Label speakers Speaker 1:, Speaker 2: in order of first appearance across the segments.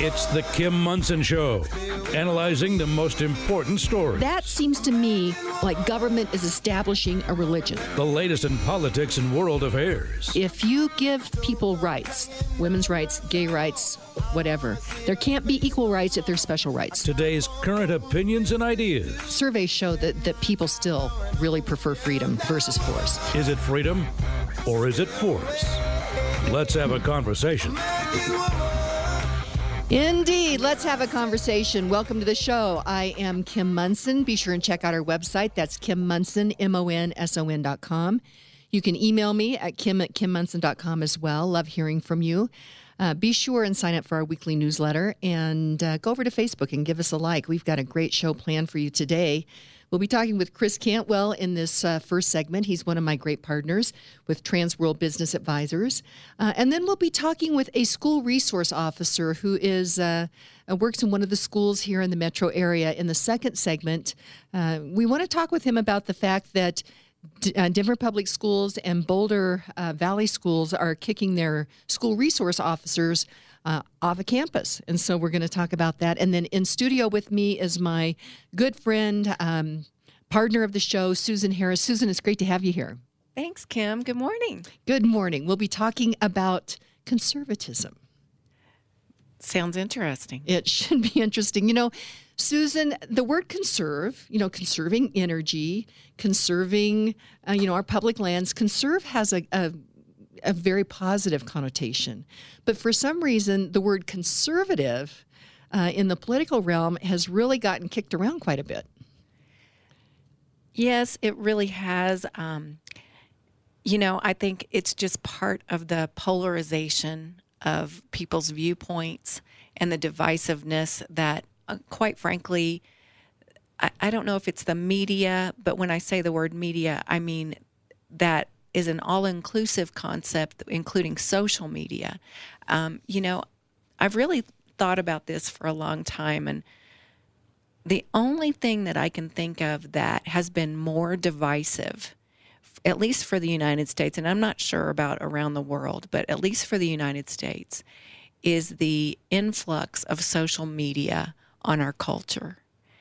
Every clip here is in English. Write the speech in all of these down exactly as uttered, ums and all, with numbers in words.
Speaker 1: It's the Kim Monson Show, analyzing the most important stories.
Speaker 2: That seems to me like government is establishing a religion.
Speaker 1: The latest in politics and world affairs.
Speaker 2: If you give people rights, women's rights, gay rights, whatever, there can't be equal rights if there's special rights.
Speaker 1: Today's current opinions and ideas.
Speaker 2: Surveys show that, that people still really prefer freedom versus force.
Speaker 1: Is it freedom or is it force? Let's have a conversation.
Speaker 2: Indeed. Let's have a conversation. Welcome to the show. I am Kim Monson. Be sure and check out our website. That's Kim Monson, M O N S O N dot com. You can email me at kim at kim monson dot com as well. Love hearing from you. Uh, be sure and sign up for our weekly newsletter and uh, go over to Facebook and give us a like. We've got a great show planned for you today. We'll be talking with Chris Cantwell in this uh, first segment. He's one of my great partners with Trans World Business Advisors. Uh, and then we'll be talking with a school resource officer who is uh, uh, works in one of the schools here in the metro area. In the second segment, uh, we want to talk with him about the fact that D- uh, Denver Public Schools and Boulder uh, Valley Schools are kicking their school resource officers Uh, off of campus. And so we're going to talk about that. And then in studio with me is my good friend, um, partner of the show, Susan Harris. Susan, it's great to have you here.
Speaker 3: Thanks, Kim. Good morning.
Speaker 2: Good morning. We'll be talking about conservatism.
Speaker 3: Sounds interesting.
Speaker 2: It should be interesting. You know, Susan, the word conserve, you know, conserving energy, conserving, uh, you know, our public lands, conserve has a, a a very positive connotation. But for some reason, the word conservative uh, in the political realm has really gotten kicked around quite a bit.
Speaker 3: Yes, it really has. Um, you know, I think it's just part of the polarization of people's viewpoints and the divisiveness that, uh, quite frankly, I, I don't know if it's the media, but when I say the word media, I mean that is an all-inclusive concept, including social media. Um, you know, I've really thought about this for a long time, and the only thing that I can think of that has been more divisive, at least for the United States, and I'm not sure about around the world, but at least for the United States, is the influx of social media on our culture.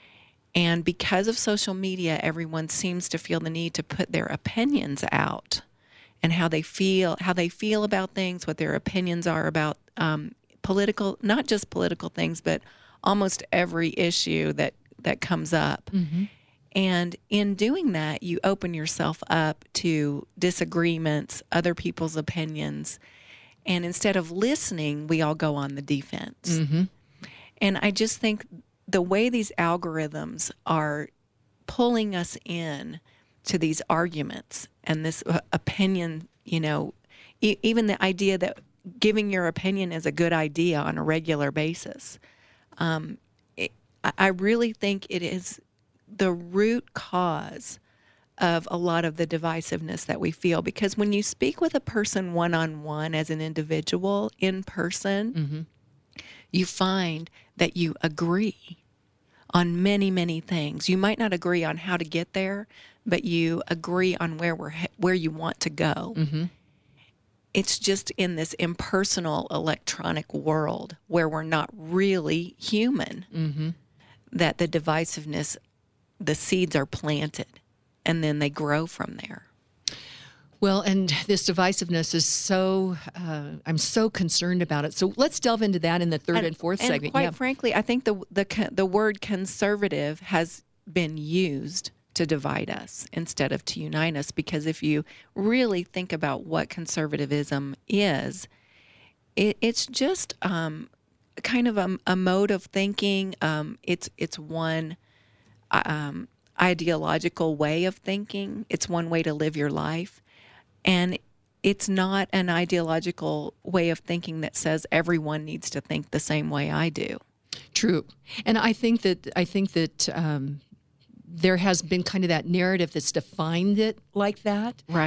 Speaker 3: And because of social media, everyone seems to feel the need to put their opinions out and how they feel, how they feel about things, what their opinions are about um, political, not just political things, but almost every issue that, that comes up. Mm-hmm. And in doing that, you open yourself up to disagreements, other people's opinions. And instead of listening, we all go on the defense. Mm-hmm. And I just think the way these algorithms are pulling us in to these arguments and this uh, opinion, you know, e- even the idea that giving your opinion is a good idea on a regular basis. Um, it, I really think it is the root cause of a lot of the divisiveness that we feel, because when you speak with a person one-on-one as an individual in person, mm-hmm. you find that you agree on many, many things. You might not agree on how to get there, but you agree on where we're where you want to go. Mm-hmm. It's just in this impersonal electronic world where we're not really human mm-hmm. that the divisiveness, the seeds are planted, and then they grow from there.
Speaker 2: Well, and this divisiveness is so, uh, I'm so concerned about it. So let's delve into that in the third and, and fourth
Speaker 3: and
Speaker 2: segment.
Speaker 3: Quite
Speaker 2: yeah.
Speaker 3: frankly, I think the, the the word conservative has been used to divide us instead of to unite us, because if you really think about what conservatism is, it, it's just um, kind of a, a mode of thinking. Um, it's, it's one um, ideological way of thinking. It's one way to live your life. And it's not an ideological way of thinking that says everyone needs to think the same way I do.
Speaker 2: True. And I think that I think that um, there has been kind of that narrative that's defined it like that.
Speaker 3: Right.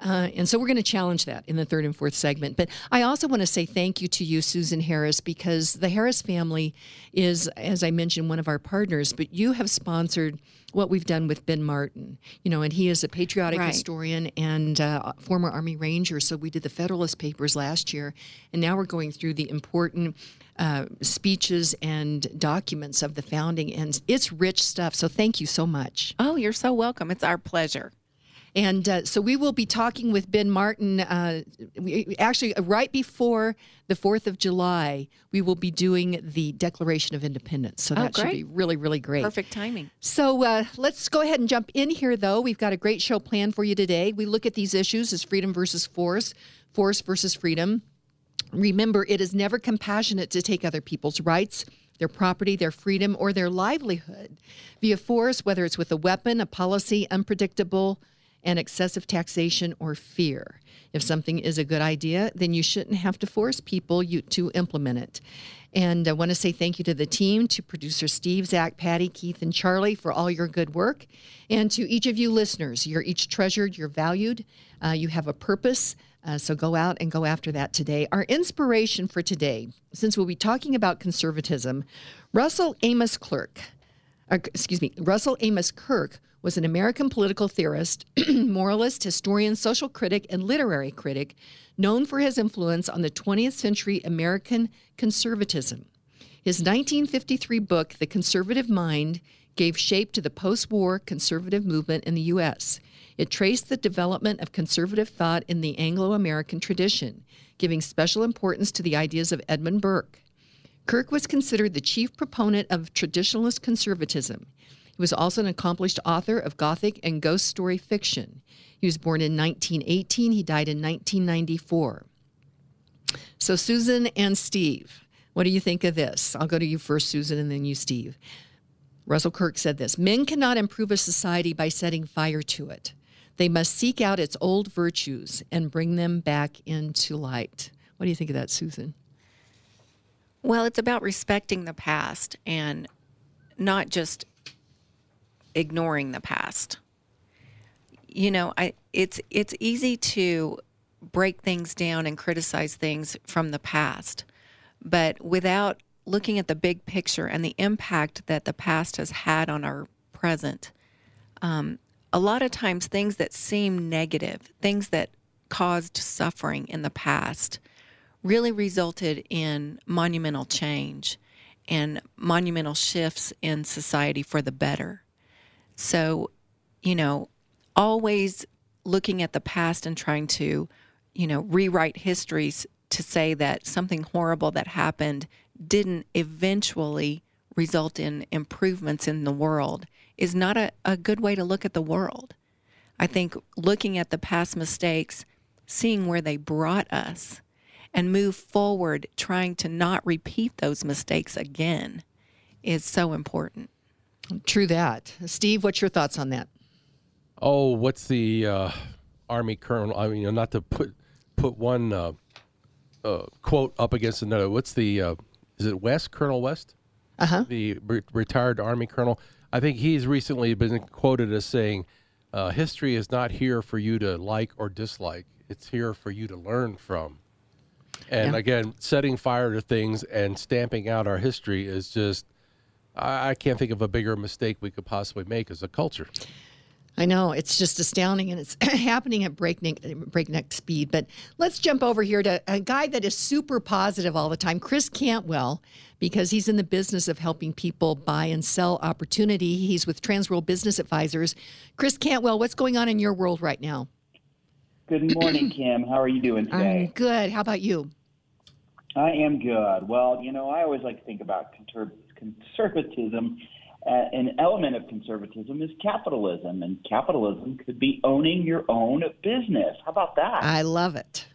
Speaker 2: Uh, and so we're going to challenge that in the third and fourth segment. But I also want to say thank you to you, Susan Harris, because the Harris family is, as I mentioned, one of our partners. But you have sponsored what we've done with Ben Martin, you know, and he is a patriotic
Speaker 3: Right.
Speaker 2: historian and uh, former Army Ranger. So we did the Federalist Papers last year, and now we're going through the important uh, speeches and documents of the founding, and it's rich stuff. So thank you so much.
Speaker 3: Oh, you're so welcome. It's our pleasure.
Speaker 2: And uh, so we will be talking with Ben Martin. Uh, we, actually, right before the fourth of July, we will be doing the Declaration of Independence. So
Speaker 3: Oh,
Speaker 2: that should
Speaker 3: great.
Speaker 2: be really, really great.
Speaker 3: Perfect timing.
Speaker 2: So uh, let's go ahead and jump in here, though. We've got a great show planned for you today. We look at these issues as freedom versus force, force versus freedom. Remember, it is never compassionate to take other people's rights, their property, their freedom, or their livelihood via force, whether it's with a weapon, a policy, unpredictable, and excessive taxation or fear. If something is a good idea, then you shouldn't have to force people you, to implement it. And I want to say thank you to the team, to producer Steve, Zach, Patty, Keith, and Charlie for all your good work. And to each of you listeners, you're each treasured, you're valued, uh, you have a purpose. Uh, so go out and go after that today. Our inspiration for today, since we'll be talking about conservatism, Russell Amos Clerk, uh, excuse me, Russell Amos Kirk was an American political theorist, moralist, historian, social critic, and literary critic known for his influence on the twentieth century American conservatism. His nineteen fifty-three book, The Conservative Mind, gave shape to the post-war conservative movement in the U S. It traced the development of conservative thought in the Anglo-American tradition, giving special importance to the ideas of Edmund Burke. Kirk was considered the chief proponent of traditionalist conservatism. He was also an accomplished author of Gothic and ghost story fiction. He was born in nineteen eighteen. He died in nineteen ninety-four. So Susan and Steve, what do you think of this? I'll go to you first, Susan, and then you, Steve. Russell Kirk said this: men cannot improve a society by setting fire to it. They must seek out its old virtues and bring them back into light. What do you think of that, Susan?
Speaker 3: Well, it's about respecting the past and not just ignoring the past. You know, I it's it's easy to break things down and criticize things from the past, but without looking at the big picture and the impact that the past has had on our present, um, a lot of times things that seem negative, things that caused suffering in the past, really resulted in monumental change and monumental shifts in society for the better. So, you know, always looking at the past and trying to, you know, rewrite histories to say that something horrible that happened didn't eventually result in improvements in the world is not a, a good way to look at the world. I think looking at the past mistakes, seeing where they brought us, and move forward trying to not repeat those mistakes again is so important.
Speaker 2: True that. Steve, what's your thoughts on that?
Speaker 4: Oh, what's the uh, Army colonel? I mean, you know, not to put put one uh, uh, quote up against another. What's the? Uh, is it West? Colonel West?
Speaker 2: Uh huh.
Speaker 4: The re- retired Army colonel. I think he's recently been quoted as saying, uh, "History is not here for you to like or dislike. It's here for you to learn from." And
Speaker 2: Yeah.
Speaker 4: again, setting fire to things and stamping out our history is just. I, I can't think of a bigger mistake we could possibly make as a culture.
Speaker 2: I know, it's just astounding, and it's happening at breakneck, breakneck speed. But let's jump over here to a guy that is super positive all the time, Chris Cantwell, because he's in the business of helping people buy and sell opportunity. He's with Transworld Business Advisors. Chris Cantwell, what's going on in your world right now?
Speaker 5: Good morning, Kim. How are you doing
Speaker 2: I'm
Speaker 5: today?
Speaker 2: good. How about you?
Speaker 5: I am good. Well, you know, I always like to think about conser- conservatism. Uh, an element of conservatism is capitalism, and capitalism could be owning your own business. How about that?
Speaker 2: I love it.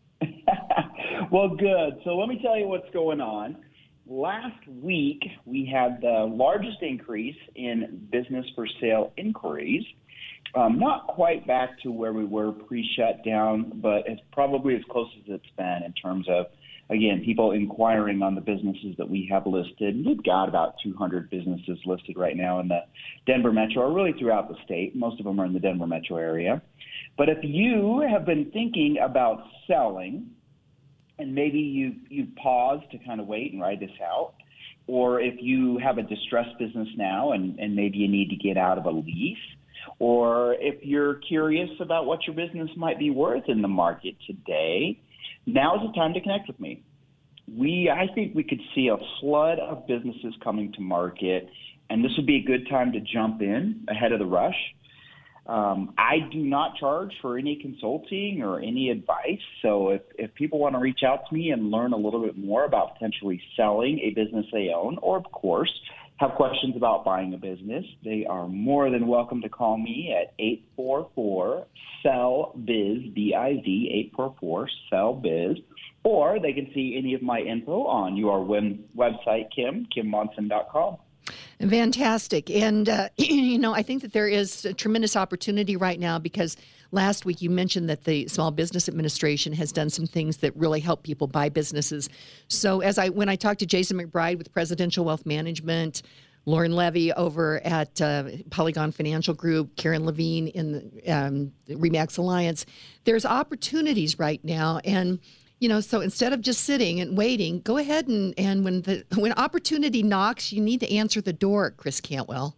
Speaker 5: Well, good. So let me tell you what's going on. Last week, we had the largest increase in business for sale inquiries. Um, not quite back to where we were pre-shutdown, but it's probably as close as it's been in terms of, again, people inquiring on the businesses that we have listed. We've got about two hundred businesses listed right now in the Denver metro, or really throughout the state. Most of them are in the Denver metro area. But if you have been thinking about selling, and maybe you you paused to kind of wait and ride this out, or if you have a distressed business now and, and maybe you need to get out of a lease, or if you're curious about what your business might be worth in the market today, now is the time to connect with me. We, I think we could see a flood of businesses coming to market, and this would be a good time to jump in ahead of the rush. Um, I do not charge for any consulting or any advice, so if, if people want to reach out to me and learn a little bit more about potentially selling a business they own, or of course have questions about buying a business, they are more than welcome to call me at eight four four, S E L B I Z, B I Z, eight four four, S E L B I Z, or they can see any of my info on your web, website, Kim, kim monson dot com.
Speaker 2: Fantastic. And, uh, you know, I think that there is a tremendous opportunity right now because last week you mentioned that the Small Business Administration has done some things that really help people buy businesses. So as I when I talked to Jason McBride with Presidential Wealth Management, Lauren Levy over at uh, Polygon Financial Group, Karen Levine in the um, Remax Alliance, there's opportunities right now. And you know, so instead of just sitting and waiting, go ahead and, and when the when opportunity knocks, you need to answer the door, Chris Cantwell.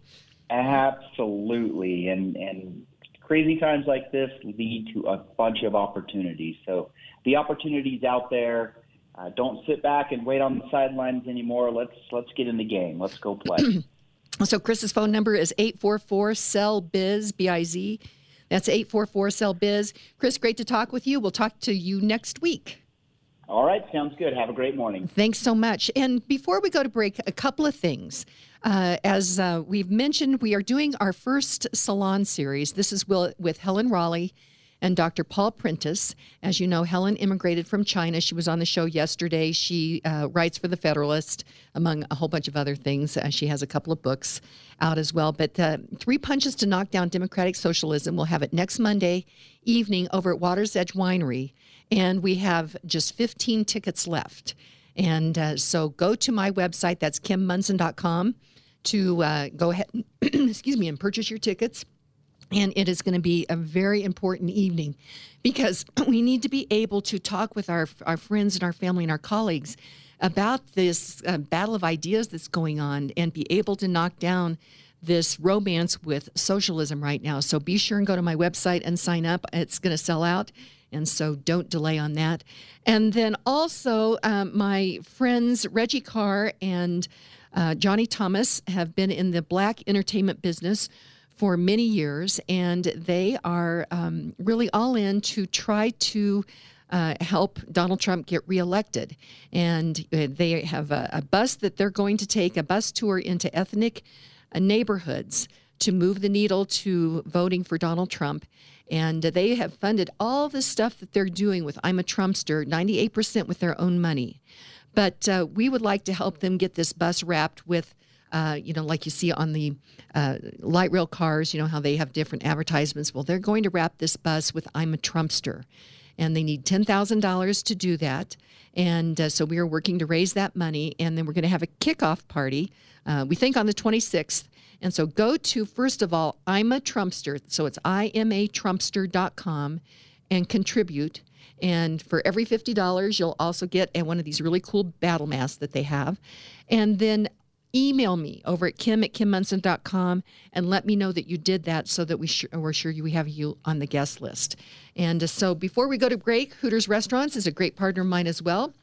Speaker 5: Absolutely. And and crazy times like this lead to a bunch of opportunities. So the opportunity's out there. Uh, don't sit back and wait on the sidelines anymore. Let's let's get in the game. Let's go play.
Speaker 2: So Chris's phone number is eight four four, S E L B I Z, B I Z. That's eight four four, S E L B I Z. Chris, great to talk with you. We'll talk to you next week.
Speaker 5: All right. Sounds good. Have a great morning.
Speaker 2: Thanks so much. And before we go to break, a couple of things. Uh, as uh, we've mentioned, we are doing our first salon series. This is with Helen Raleigh and Doctor Paul Prentice. As you know, Helen immigrated from China. She was on the show yesterday. She uh, writes for The Federalist, among a whole bunch of other things. Uh, she has a couple of books out as well. But uh, Three Punches to Knock Down Democratic Socialism, we'll have it next Monday evening over at Water's Edge Winery. And we have just fifteen tickets left. And uh, so go to my website, that's kim munson dot com, to uh, go ahead, excuse me, and purchase your tickets. And it is going to be a very important evening because we need to be able to talk with our our friends and our family and our colleagues about this uh, battle of ideas that's going on and be able to knock down this romance with socialism right now. So be sure and go to my website and sign up. It's going to sell out, and so don't delay on that. And then also um, my friends Reggie Carr and uh, Johnny Thomas have been in the black entertainment business for many years, and they are um, really all in to try to uh, help Donald Trump get reelected. And uh, they have a, a bus that they're going to take, a bus tour into ethnic uh, neighborhoods to move the needle to voting for Donald Trump. And uh, they have funded all the stuff that they're doing with I'm a Trumpster, ninety-eight percent with their own money. But uh, we would like to help them get this bus wrapped with Uh, you know, like you see on the uh, light rail cars, you know, how they have different advertisements. Well, they're going to wrap this bus with I'm a Trumpster. And they need ten thousand dollars to do that. And uh, so we are working to raise that money. And then we're going to have a kickoff party, uh, we think on the twenty-sixth. And so go to, first of all, I'm a Trumpster. So it's I M A Trumpster dot com and contribute. And for every fifty dollars, you'll also get one of these really cool battle masks that they have. And then email me over at kim at kim munson dot com and let me know that you did that so that we sh- we're sure we have you on the guest list. And uh, so before we go to break, Hooters Restaurants is a great partner of mine as well.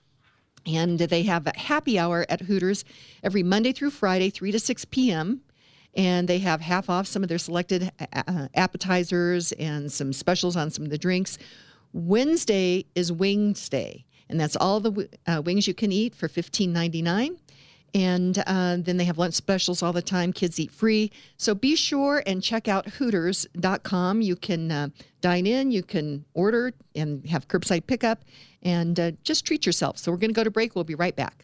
Speaker 2: And they have a happy hour at Hooters every Monday through Friday, three to six p.m. And they have half off some of their selected uh, appetizers and some specials on some of the drinks. Wednesday is Wings Day, and that's all the uh, wings you can eat for fifteen ninety-nine. And uh, then they have lunch specials all the time. Kids eat free. So be sure and check out hooters dot com. You can uh, dine in, you can order and have curbside pickup, and uh, just treat yourself. So we're going to go to break. We'll be right back.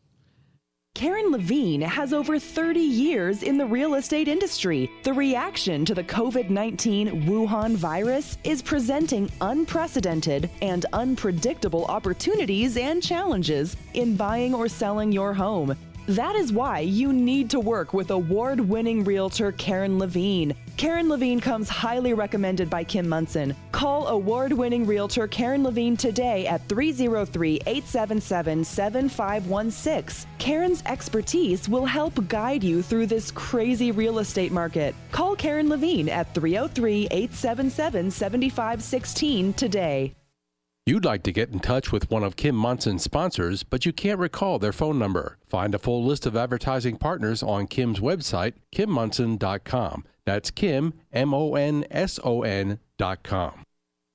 Speaker 6: Karen Levine has over thirty years in the real estate industry. The reaction to the covid nineteen Wuhan virus is presenting unprecedented and unpredictable opportunities and challenges in buying or selling your home. That is why you need to work with award-winning realtor Karen Levine. Karen Levine comes highly recommended by Kim Monson. Call award-winning realtor Karen Levine today at three oh three, eight seven seven, seven five one six. Karen's expertise will help guide you through this crazy real estate market. Call Karen Levine at three oh three, eight seven seven, seven five one six today.
Speaker 4: You'd like to get in touch with one of Kim Monson's sponsors, but you can't recall their phone number. Find a full list of advertising partners on Kim's website, kim monson dot com. That's Kim, M O N S O N dot com.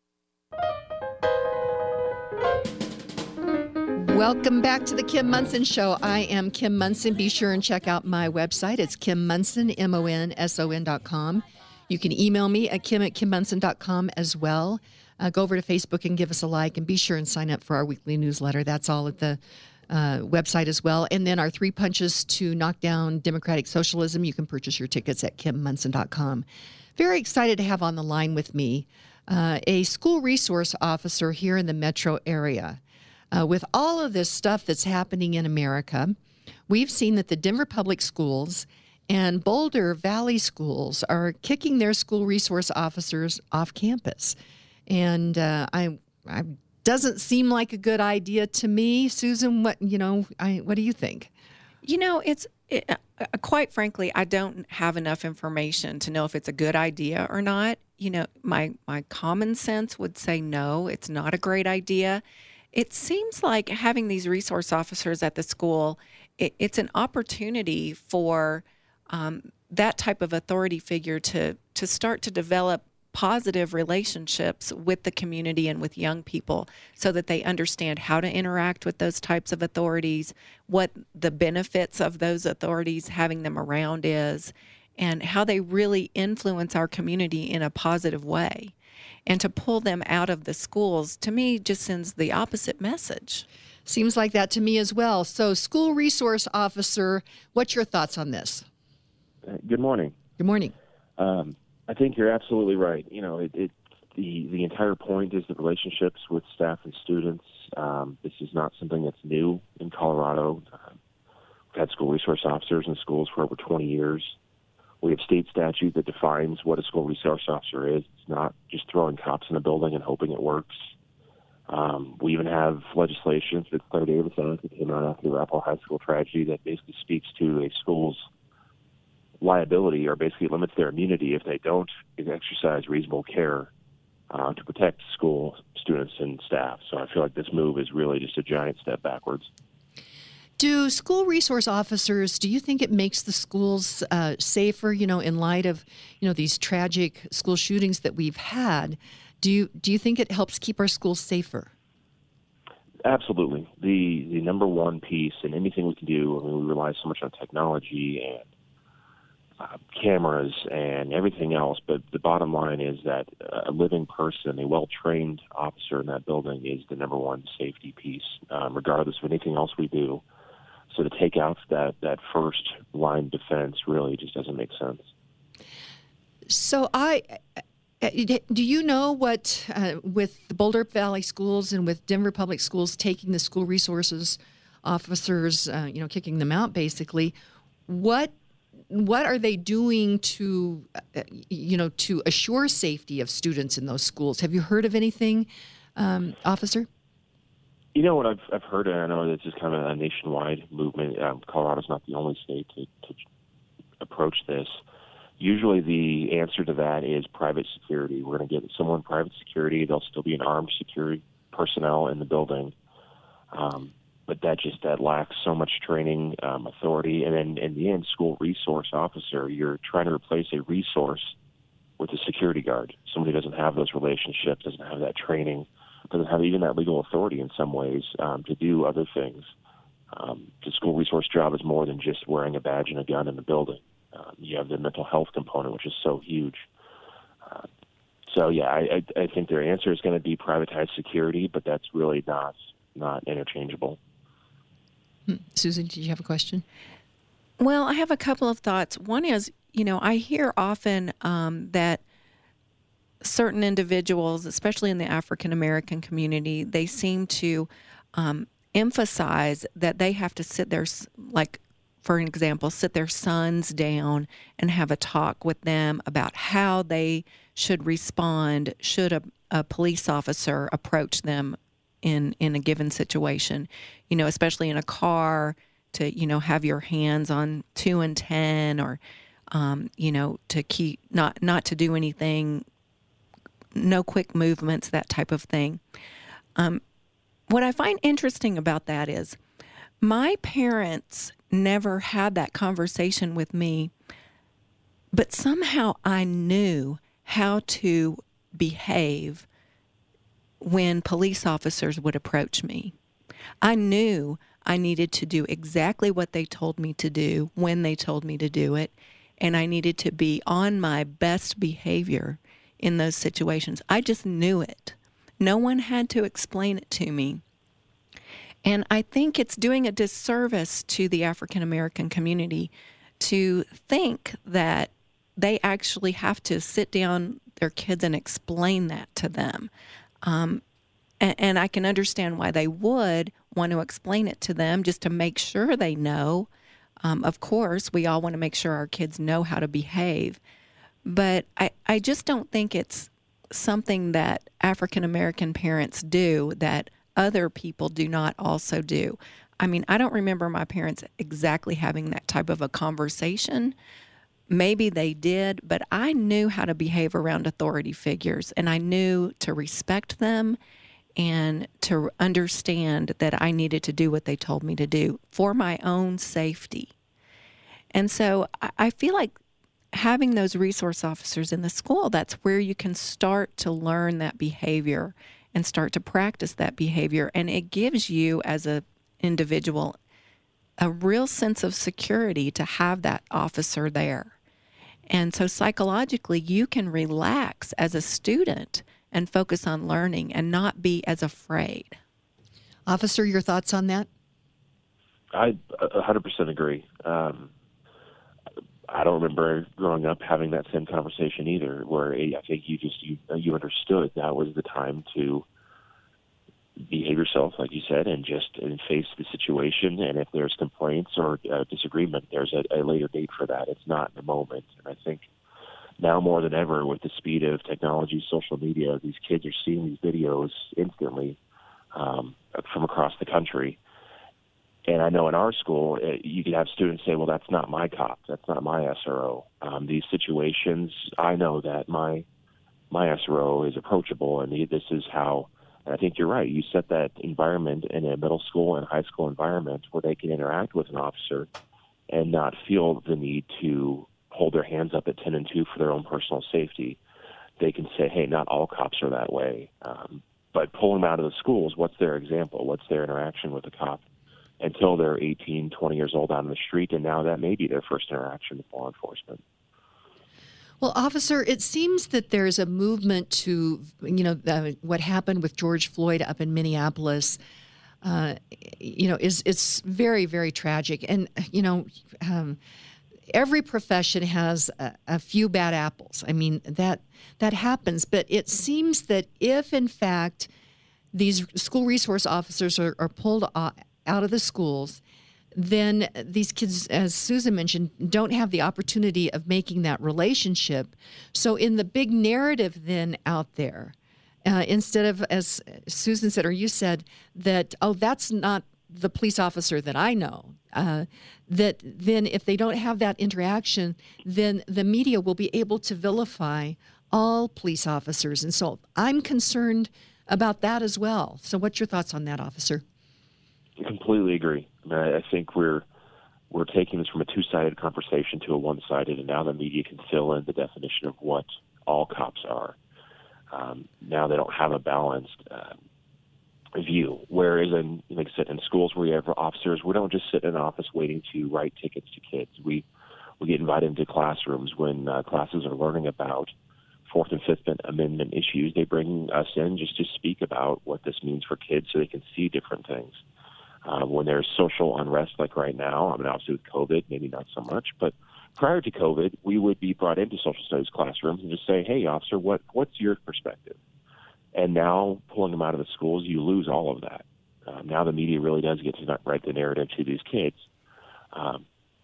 Speaker 2: Welcome back to the Kim Monson Show. I am Kim Monson. Be sure and check out my website. It's Kim Monson, M O N S O N dot com. You can email me at kim at kim monson dot com as well. Uh, go over to Facebook and give us a like, and be sure and sign up for our weekly newsletter. That's all at the uh, website as well. And then our three punches to knock down democratic socialism. You can purchase your tickets at kim monson dot com. Very excited to have on the line with me uh, a school resource officer here in the metro area. Uh, with all of this stuff that's happening in America, we've seen that the Denver Public Schools and Boulder Valley Schools are kicking their school resource officers off campus. And uh, I, I doesn't seem like a good idea to me. Susan, what you know, I what do you think?
Speaker 3: You know, it's it, uh, quite frankly, I don't have enough information to know if it's a good idea or not. You know, my my common sense would say no, it's not a great idea. It seems like having these resource officers at the school, it, it's an opportunity for um, that type of authority figure to to start to develop positive relationships with the community and with young people so that they understand how to interact with those types of authorities, what the benefits of those authorities having them around is, and how they really influence our community in a positive way. And to pull them out of the schools, to me, just sends the opposite message.
Speaker 2: Seems like that to me as well. So, school resource officer, what's your thoughts on this?
Speaker 7: Good morning.
Speaker 2: Good morning.
Speaker 7: Um, I think you're absolutely right. You know, it, it the the entire point is the relationships with staff and students. Um, this is not something that's new in Colorado. Uh, we've had school resource officers in schools for over twenty years. We have state statute that defines what a school resource officer is. It's not just throwing cops in a building and hoping it works. Um, we even have legislation that Claire Davis Act that came out after the Arapahoe High School tragedy that basically speaks to a school's liability, or basically limits their immunity if they don't exercise reasonable care uh, to protect school students and staff. So I feel like this move is really just a giant step backwards.
Speaker 2: Do school resource officers, do you think it makes the schools uh, safer, you know, in light of, you know, these tragic school shootings that we've had? Do you do you think it helps keep our schools safer?
Speaker 7: Absolutely. The the number one piece in anything we can do, I mean, we rely so much on technology and uh, cameras and everything else, but the bottom line is that a living person, a well-trained officer in that building is the number one safety piece, um, regardless of anything else we do. So to take out that, that first line defense really just doesn't make sense.
Speaker 2: So I, do you know what, uh, with the Boulder Valley Schools and with Denver Public Schools taking the school resources officers, uh, you know, kicking them out basically, what what are they doing to, uh, you know, to assure safety of students in those schools? Have you heard of anything, um, officer?
Speaker 7: You know what I've I've heard, and I know this is kind of a nationwide movement. Um, Colorado's not the only state to, to approach this. Usually the answer to that is private security. We're going to get someone private security. There'll still be an armed security personnel in the building. Um, but that just that lacks so much training, um, authority. And then in the end, school resource officer, you're trying to replace a resource with a security guard. Somebody who doesn't have those relationships, doesn't have that training, doesn't have even that legal authority in some ways um, to do other things. Um, the school resource job is more than just wearing a badge and a gun in the building. Um, you have the mental health component, which is so huge. Uh, so, yeah, I, I, I think their answer is going to be privatized security, but that's really not not interchangeable.
Speaker 2: Hmm. Susan, did you have a question?
Speaker 3: Well, I have a couple of thoughts. One is, you know, I hear often um, that certain individuals, especially in the African American community, they seem to um, emphasize that they have to sit there like for an example, sit their sons down and have a talk with them about how they should respond should a, a police officer approach them in, in a given situation, you know, especially in a car, to, you know, have your hands on two and ten, or, um, you know, to keep, not, not to do anything, no quick movements, that type of thing. Um, what I find interesting about that is my parents never had that conversation with me, but somehow I knew how to behave when police officers would approach me. I knew I needed to do exactly what they told me to do when they told me to do it, and I needed to be on my best behavior in those situations. I just knew it. No one had to explain it to me. And I think it's doing a disservice to the African American community to think that they actually have to sit down their kids and explain that to them. Um, and, and I can understand why they would want to explain it to them, just to make sure they know. Um, of course, we all want to make sure our kids know how to behave. But I, I just don't think it's something that African American parents do that other people do not also do. I mean, I don't remember my parents exactly having that type of a conversation. Maybe they did, but I knew how to behave around authority figures, and I knew to respect them and to understand that I needed to do what they told me to do for my own safety. And so I feel like having those resource officers in the school, that's where you can start to learn that behavior and start to practice that behavior. And it gives you as an individual a real sense of security to have that officer there. And so psychologically, you can relax as a student and focus on learning and not be as afraid.
Speaker 2: Officer, your thoughts on that?
Speaker 7: I one hundred percent agree. Um, I don't remember growing up having that same conversation either, where I think you just you you understood that was the time to behave yourself, like you said, and just and face the situation. And if there's complaints or uh, disagreement, there's a, a later date for that. It's not in the moment. And I think now more than ever, with the speed of technology, social media, these kids are seeing these videos instantly um, from across the country. And I know in our school, uh, you could have students say, well, that's not my cop. That's not my S R O. Um, these situations, I know that my my S R O is approachable, and this is how, and I think you're right, you set that environment in a middle school and high school environment where they can interact with an officer and not feel the need to hold their hands up at ten and two for their own personal safety. They can say, hey, not all cops are that way. Um, but pull them out of the schools, what's their example? What's their interaction with a cop? Until they're eighteen, twenty years old out on the street, and now that may be their first interaction with law enforcement.
Speaker 2: Well, officer, it seems that there's a movement to, you know, uh, what happened with George Floyd up in Minneapolis, uh, you know, is it's very, very tragic. And, you know, um, every profession has a, a few bad apples. I mean, that that happens. But it seems that if, in fact, these school resource officers are, are pulled off, out of the schools, then these kids, as Susan mentioned, don't have the opportunity of making that relationship. So in the big narrative then out there, uh, instead of, as Susan said, or you said, that, oh, that's not the police officer that I know, uh, that then if they don't have that interaction, then the media will be able to vilify all police officers. And so I'm concerned about that as well. So what's your thoughts on that, officer?
Speaker 7: Completely agree. I mean, I think we're we're taking this from a two-sided conversation to a one-sided, and now the media can fill in the definition of what all cops are. Um, now they don't have a balanced uh, view. Whereas in, like I said, in schools where you have officers, we don't just sit in an office waiting to write tickets to kids. We we get invited into classrooms when uh, classes are learning about Fourth and Fifth Amendment issues. They bring us in just to speak about what this means for kids so they can see different things. Uh, when there's social unrest like right now, I mean, obviously with COVID, maybe not so much, but prior to COVID, we would be brought into social studies classrooms and just say, hey, officer, what what's your perspective? And now pulling them out of the schools, you lose all of that. Um, now the media really does get to write the narrative to these kids. Um,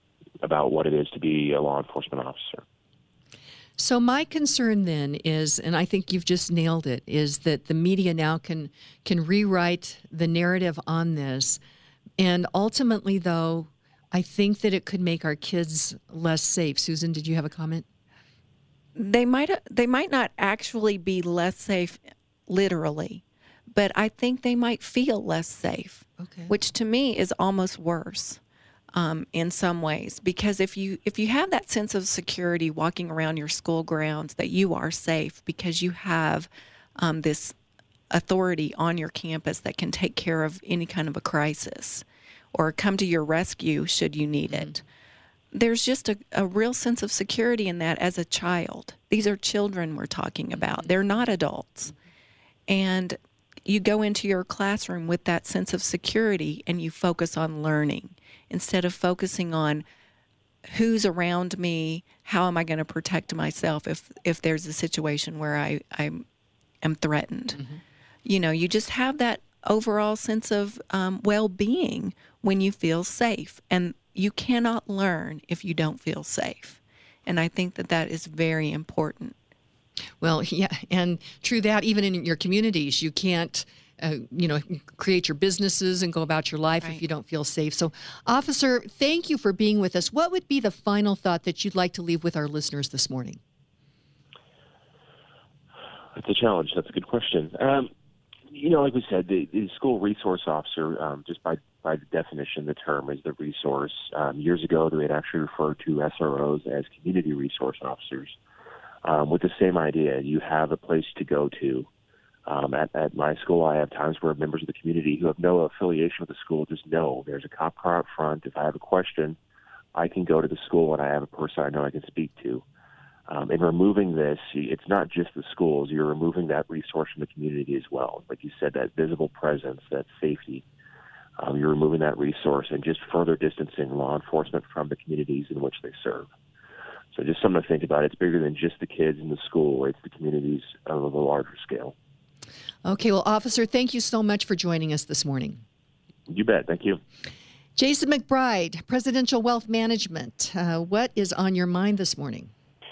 Speaker 7: about what it is to be a law enforcement officer.
Speaker 2: So my concern then is, and I think you've just nailed it, is that the media now can can rewrite the narrative on this. And ultimately, though, I think that it could make our kids less safe. Susan, did you have a comment?
Speaker 3: They might they might not actually be less safe literally, but I think they might feel less safe,
Speaker 2: okay.
Speaker 3: which to me is almost worse. Um, in some ways, because if you if you have that sense of security walking around your school grounds, that you are safe because you have um, this authority on your campus that can take care of any kind of a crisis or come to your rescue should you need
Speaker 2: mm-hmm.
Speaker 3: it. There's just a, a real sense of security in that as a child. These are children we're talking about. Mm-hmm. They're not adults. Mm-hmm. And you go into your classroom with that sense of security and you focus on learning instead of focusing on who's around me, how am I going to protect myself if, if there's a situation where I, I am threatened. Mm-hmm. You know, you just have that overall sense of um, well-being when you feel safe. And you cannot learn if you don't feel safe. And I think that that is very important.
Speaker 2: Well, yeah, and true that even in your communities, you can't, uh, you know, create your businesses and go about your life
Speaker 3: right.
Speaker 2: if you don't feel safe. So, Officer, thank you for being with us. What would be the final thought that you'd like to leave with our listeners this morning?
Speaker 7: That's a challenge. That's a good question. Um, you know, like we said, the, the school resource officer, um, just by, by the definition, the term is the resource. Um, years ago, they had actually referred to S R Os as community resource officers. Um, with the same idea, you have a place to go to. Um, at, at my school, I have times where members of the community who have no affiliation with the school just know there's a cop car up front. If I have a question, I can go to the school and I have a person I know I can speak to. Um, in removing this, it's not just the schools. You're removing that resource from the community as well. Like you said, that visible presence, that safety. Um, you're removing that resource and just further distancing law enforcement from the communities in which they serve. So just something to think about. It's bigger than just the kids in the school. It's the communities of a larger scale.
Speaker 2: Okay, well, Officer, thank you so much for joining us this morning.
Speaker 7: You bet. Thank you.
Speaker 2: Jason McBride, Presidential Wealth Management. Uh, what is on your mind this morning?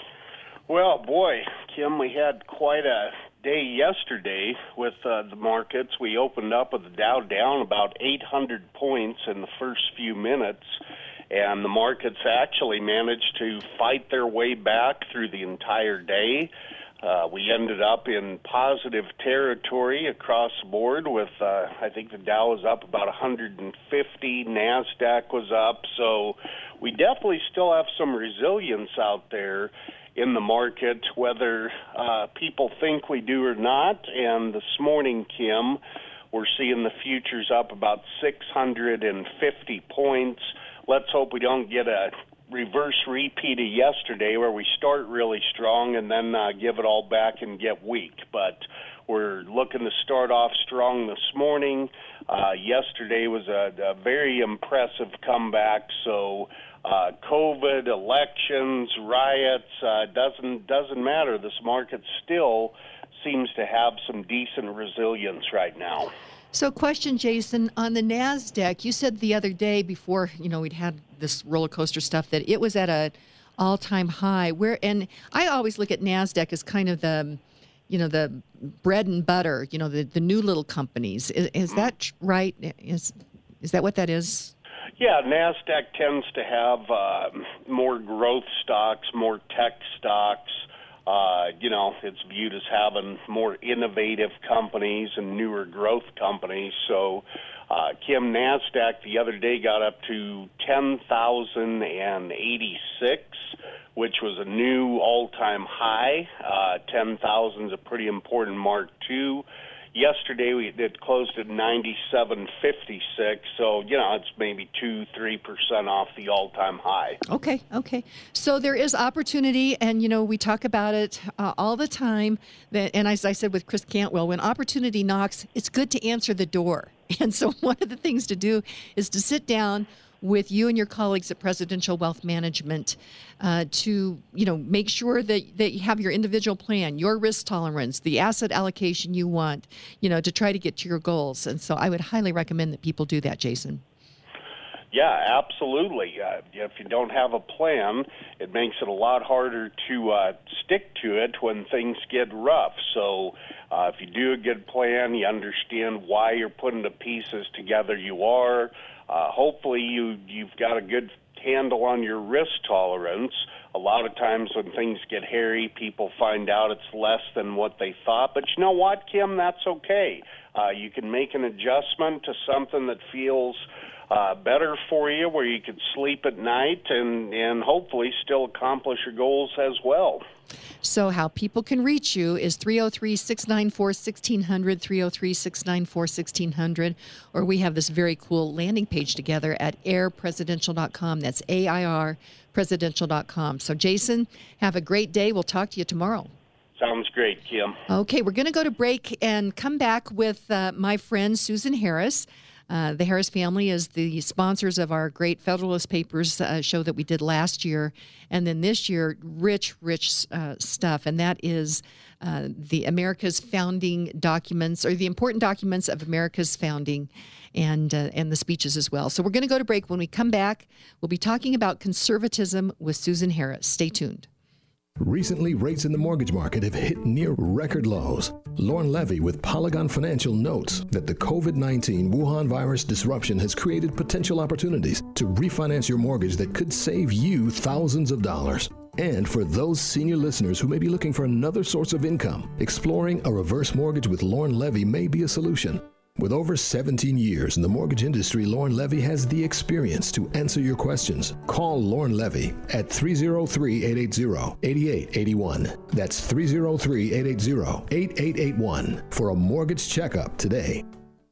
Speaker 8: Well, boy, Kim, we had quite a day yesterday with uh, the markets. We opened up with the Dow down about eight hundred points in the first few minutes, and the markets actually managed to fight their way back through the entire day. Uh, we ended up in positive territory across the board with, uh, I think the Dow was up about one hundred fifty, NASDAQ was up, so we definitely still have some resilience out there in the market, whether uh, people think we do or not. And this morning, Kim, we're seeing the futures up about six hundred fifty points. Let's hope we don't get a reverse repeat of yesterday where we start really strong and then uh, give it all back and get weak. But we're looking to start off strong this morning. Uh, yesterday was a, a very impressive comeback, so Uh, COVID, elections, riots, uh, doesn't doesn't matter. This market still seems to have some decent resilience right now.
Speaker 2: So, question, Jason, on the NASDAQ, you said the other day before, you know, we'd had this roller coaster stuff that it was at a all-time high. Where, and I always look at NASDAQ as kind of the, you know, the bread and butter, you know, the, the new little companies. Is, is that right? Is is that what that is?
Speaker 8: Yeah, NASDAQ tends to have uh, more growth stocks, more tech stocks. Uh, you know, it's viewed as having more innovative companies and newer growth companies. So, uh, Kim, NASDAQ the other day got up to ten thousand eighty-six, which was a new all-time high. Uh, ten thousand is a pretty important mark, too. Yesterday, we it closed at ninety-seven fifty-six, so, you know, it's maybe two, three percent off the all-time high.
Speaker 2: Okay, okay. So there is opportunity, and, you know, we talk about it uh, all the time. That, and as I said with Chris Cantwell, when opportunity knocks, it's good to answer the door. And so one of the things to do is to sit down with you and your colleagues at Presidential Wealth Management uh, to, you know, make sure that, that you have your individual plan, your risk tolerance, the asset allocation you want, you know, to try to get to your goals. And so I would highly recommend that people do that, Jason.
Speaker 8: Yeah, absolutely. Uh, if you don't have a plan, it makes it a lot harder to uh, stick to it when things get rough. So uh, if you do a good plan, you understand why you're putting the pieces together you are. Uh, hopefully you, you've got a good handle on your risk tolerance. A lot of times when things get hairy, people find out it's less than what they thought. But you know what, Kim? That's okay. Uh, you can make an adjustment to something that feels Uh, better for you, where you could sleep at night and, and hopefully still accomplish your goals as well.
Speaker 2: So how people can reach you is three oh three, six nine four, one six zero zero, three oh three, six nine four, one six zero zero, or we have this very cool landing page together at air presidential dot com. That's A I R presidential dot com. So, Jason, have a great day. We'll talk to you tomorrow.
Speaker 8: Sounds great, Kim.
Speaker 2: Okay, we're going to go to break and come back with uh, my friend Susan Harris. Uh, the Harris family is the sponsors of our great Federalist Papers uh, show that we did last year. And then this year, rich, rich uh, stuff. And that is uh, the America's founding documents, or the important documents of America's founding, and, uh, and the speeches as well. So we're going to go to break. When we come back, we'll be talking about conservatism with Susan Harris. Stay tuned.
Speaker 9: Recently, rates in the mortgage market have hit near record lows. Lauren Levy with Polygon Financial notes that the COVID nineteen Wuhan virus disruption has created potential opportunities to refinance your mortgage that could save you thousands of dollars. And for those senior listeners who may be looking for another source of income, exploring a reverse mortgage with Lauren Levy may be a solution. With over seventeen years in the mortgage industry, Lauren Levy has the experience to answer your questions. Call Lauren Levy at three oh three, eight eight zero, eight eight eight one. That's three oh three, eight eight zero, eight eight eight one for a mortgage checkup today.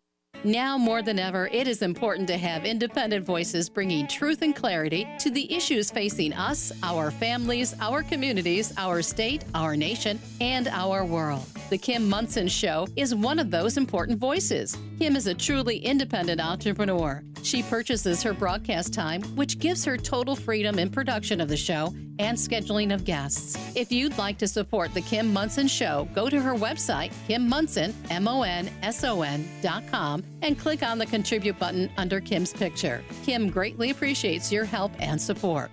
Speaker 10: Now more than ever, it is important to have independent voices bringing truth and clarity to the issues facing us, our families, our communities, our state, our nation, and our world. The Kim Monson Show is one of those important voices. Kim is a truly independent entrepreneur. She purchases her broadcast time, which gives her total freedom in production of the show and scheduling of guests. If you'd like to support The Kim Monson Show, go to her website, Kim Monson, M O N S O N dot com, and click on the Contribute button under Kim's picture. Kim greatly appreciates your help and support.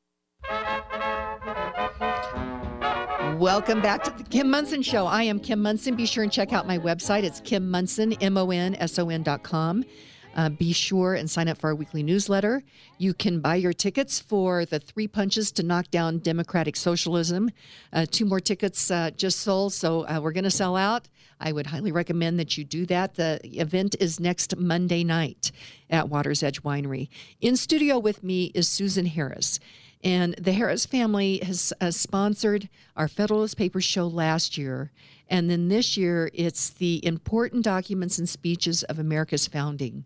Speaker 2: Welcome back to the Kim Monson Show. I am Kim Monson. Be sure and check out my website. It's Kim Monson, M O N S O N dot com. Uh, be sure and sign up for our weekly newsletter. You can buy your tickets for the Three Punches to Knock Down Democratic Socialism. Uh, two more tickets uh, just sold, so uh, we're going to sell out. I would highly recommend that you do that. The event is next Monday night at Water's Edge Winery. In studio with me is Susan Harris. And the Harris family has uh, sponsored our Federalist Papers show last year. And then this year, it's the important documents and speeches of America's founding.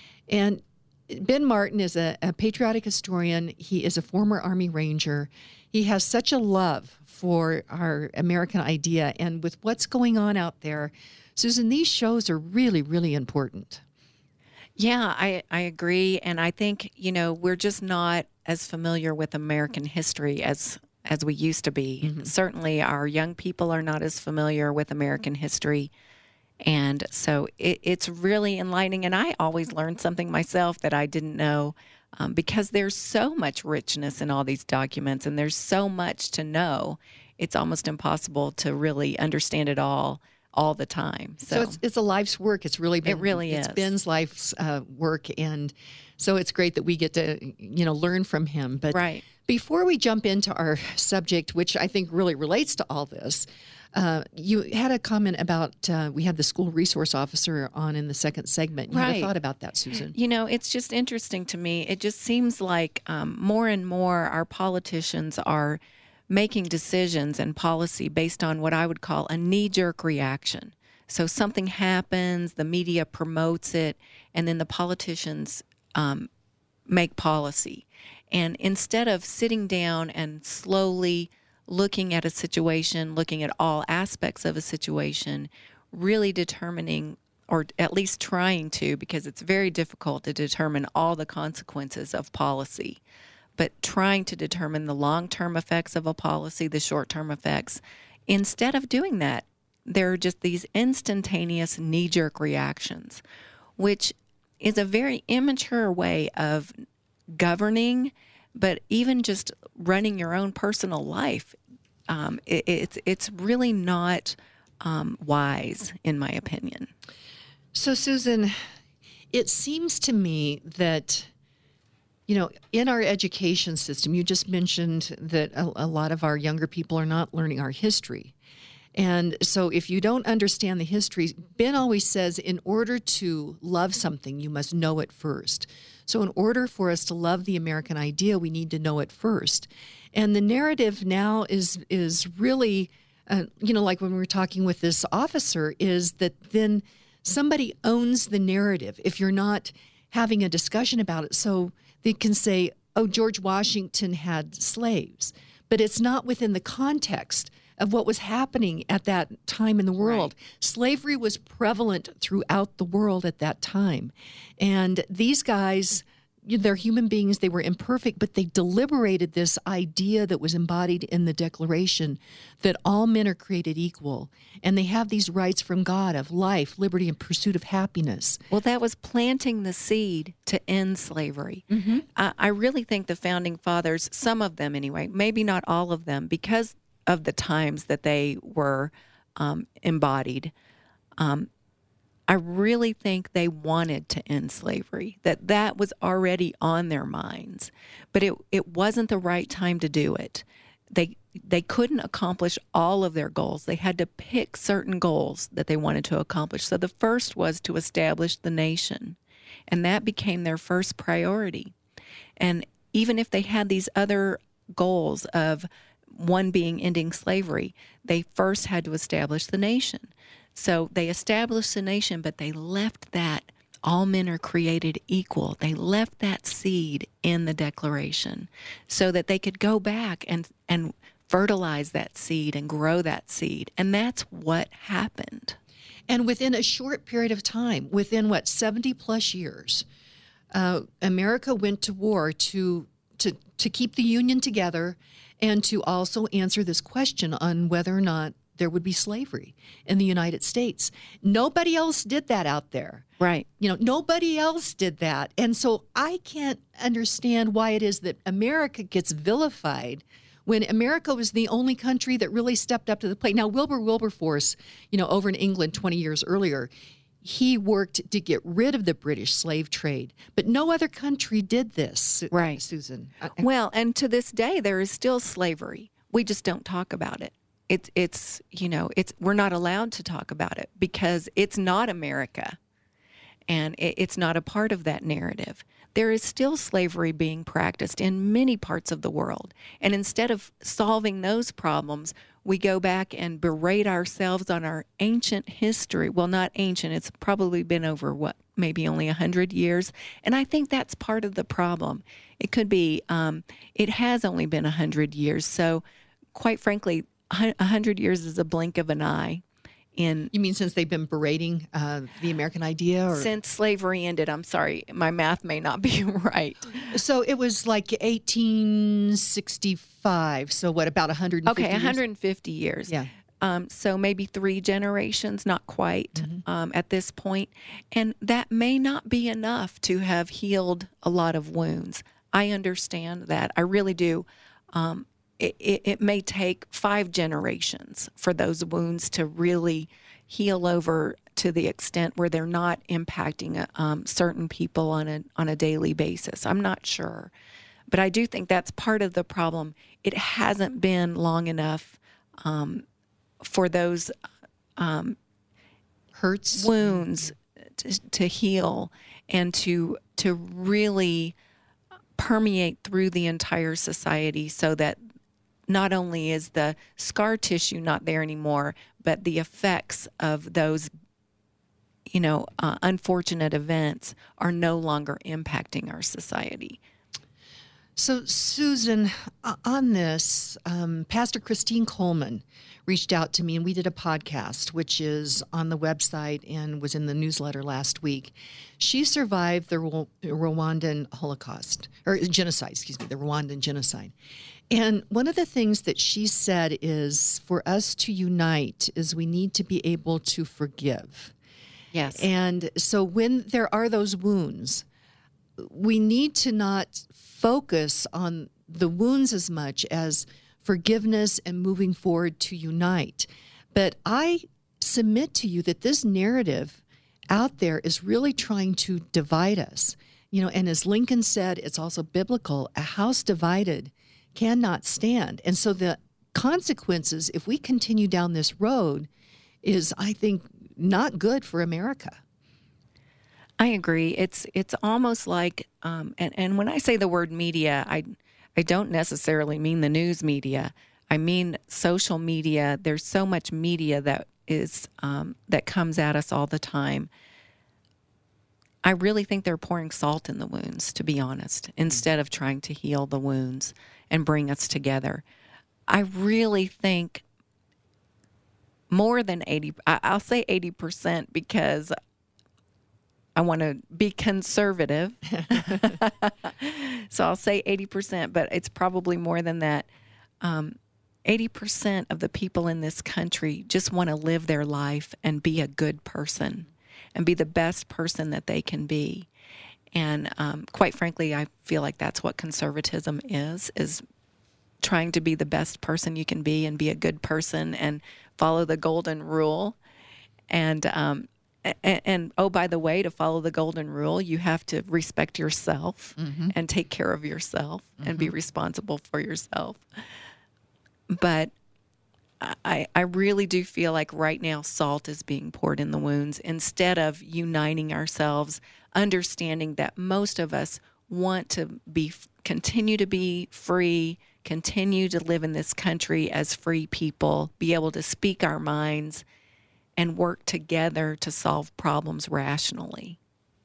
Speaker 2: And Ben Martin is a, a patriotic historian. He is a former Army Ranger. He has such a love for our American idea. And with what's going on out there, Susan, these shows are really, really important.
Speaker 3: Yeah, I, I agree. And I think, you know, we're just not as familiar with American history as as we used to be. Mm-hmm. Certainly our young people are not as familiar with American history. And so it, it's really enlightening. And I always learned something myself that I didn't know um, because there's so much richness in all these documents and there's so much to know. It's almost impossible to really understand it all all the time. So,
Speaker 2: so it's, it's a life's work. It's really been,
Speaker 3: it really
Speaker 2: it's
Speaker 3: is.
Speaker 2: Ben's life's uh, work. And so it's great that we get to, you know, learn from him. But
Speaker 3: right.
Speaker 2: Before we jump into our subject, which I think really relates to all this, uh, you had a comment about, uh, we had the school resource officer on in the second segment. You
Speaker 3: right.
Speaker 2: had a thought about that, Susan.
Speaker 3: You know, it's just interesting to me. It just seems like um, more and more our politicians are making decisions and policy based on what I would call a knee-jerk reaction. So something happens, the media promotes it, and then the politicians um, make policy. And instead of sitting down and slowly looking at a situation, looking at all aspects of a situation, really determining, or at least trying to, because it's very difficult to determine all the consequences of policy, but trying to determine the long-term effects of a policy, the short-term effects. Instead of doing that, there are just these instantaneous knee-jerk reactions, which is a very immature way of governing, but even just running your own personal life. Um, it, it's it's really not um, wise, in my opinion.
Speaker 2: So, Susan, it seems to me that, you know, in our education system, you just mentioned that a, a lot of our younger people are not learning our history. And so if you don't understand the history, Ben always says, in order to love something, you must know it first. So in order for us to love the American idea, we need to know it first. And the narrative now is is really, uh, you know, like when we were talking with this officer, is that then somebody owns the narrative if you're not having a discussion about it. So they can say, oh, George Washington had slaves, but it's not within the context of what was happening at that time in the world. Right. Slavery was prevalent throughout the world at that time. And these guys, they're human beings, they were imperfect, but they deliberated this idea that was embodied in the Declaration that all men are created equal, and they have these rights from God of life, liberty, and pursuit of happiness.
Speaker 3: Well, that was planting the seed to end slavery. Mm-hmm. I, I really think the Founding Fathers, some of them anyway, maybe not all of them, because of the times that they were um, embodied, um, I really think they wanted to end slavery, that that was already on their minds. But it, it wasn't the right time to do it. They they couldn't accomplish all of their goals. They had to pick certain goals that they wanted to accomplish. So the first was to establish the nation, and that became their first priority. And even if they had these other goals of one being ending slavery, they first had to establish the nation. So they established the nation, but they left that all men are created equal. They left that seed in the Declaration so that they could go back and, and fertilize that seed and grow that seed. And that's what happened.
Speaker 2: And within a short period of time, within what, seventy plus years, uh, America went to war to, to, to keep the Union together and to also answer this question on whether or not there would be slavery in the United States. Nobody else did that out there.
Speaker 3: Right.
Speaker 2: You know, nobody else did that. And so I can't understand why it is that America gets vilified when America was the only country that really stepped up to the plate. Now, Wilbur Wilberforce, you know, over in England twenty years earlier, he worked to get rid of the British slave trade, but no other country did this,
Speaker 3: right,
Speaker 2: Susan.
Speaker 3: Well, and to this day, there is still slavery. We just don't talk about it. It's, it's, you know, it's, we're not allowed to talk about it because it's not America, and it, it's not a part of that narrative. There is still slavery being practiced in many parts of the world, and instead of solving those problems, we go back and berate ourselves on our ancient history. Well, not ancient. It's probably been over, what, maybe only one hundred years. And I think that's part of the problem. It could be, um, it has only been one hundred years. So, quite frankly, one hundred years is a blink of an eye. In
Speaker 2: You mean since they've been berating uh, the American idea? Or?
Speaker 3: Since slavery ended. I'm sorry, my math may not be right.
Speaker 2: So it was like eighteen sixty-five. So what, about one hundred fifty
Speaker 3: Okay,
Speaker 2: years?
Speaker 3: one hundred fifty years.
Speaker 2: Yeah.
Speaker 3: Um, so maybe three generations, not quite mm-hmm. um, at this point. And that may not be enough to have healed a lot of wounds. I understand that. I really do. Um, It, it, it may take five generations for those wounds to really heal over to the extent where they're not impacting um, certain people on a on a daily basis. I'm not sure. But I do think that's part of the problem. It hasn't been long enough um, for those um,
Speaker 2: hurts,
Speaker 3: wounds to, to heal and to to really permeate through the entire society so that not only is the scar tissue not there anymore, but the effects of those, you know, uh, unfortunate events are no longer impacting our society.
Speaker 2: So, Susan, on this, um, Pastor Christine Coleman reached out to me, and we did a podcast, which is on the website and was in the newsletter last week. She survived the Rwandan Holocaust, or genocide, excuse me, the Rwandan genocide. And one of the things that she said is for us to unite is we need to be able to forgive.
Speaker 3: Yes.
Speaker 2: And so when there are those wounds, we need to not focus on the wounds as much as forgiveness and moving forward to unite. But I submit to you that this narrative out there is really trying to divide us. You know, and as Lincoln said, it's also biblical, a house divided cannot stand. And so the consequences, if we continue down this road, is, I think, not good for America.
Speaker 3: I agree. It's it's almost like, um, and, and when I say the word media, I I don't necessarily mean the news media. I mean social media. There's so much media that is um, that comes at us all the time. I really think they're pouring salt in the wounds, to be honest, instead of trying to heal the wounds and bring us together. I really think more than eighty, I'll say eighty percent because I want to be conservative. So I'll say eighty percent, but it's probably more than that. Um, eighty percent of the people in this country just want to live their life and be a good person and be the best person that they can be. And um, quite frankly, I feel like that's what conservatism is, is trying to be the best person you can be and be a good person and follow the golden rule. And, um, and, and oh, by the way, to follow the golden rule, you have to respect yourself mm-hmm. and take care of yourself mm-hmm. and be responsible for yourself. But I, I really do feel like right now salt is being poured in the wounds instead of uniting ourselves, understanding that most of us want to be continue to be free, continue to live in this country as free people, be able to speak our minds and work together to solve problems rationally.